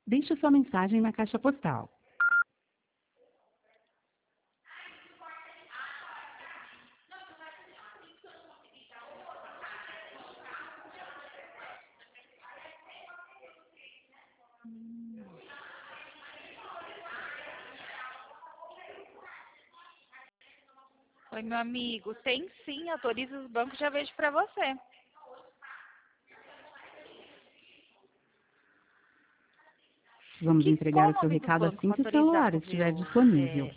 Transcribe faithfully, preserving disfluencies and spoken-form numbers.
Deixe sua mensagem na caixa postal. Oi, meu amigo. Tem sim, autoriza os bancos, já vejo para você. Vamos Que, entregar qual o o seu nome do recado banco assim para que o autorizar celular para estiver ver o, disponível. é,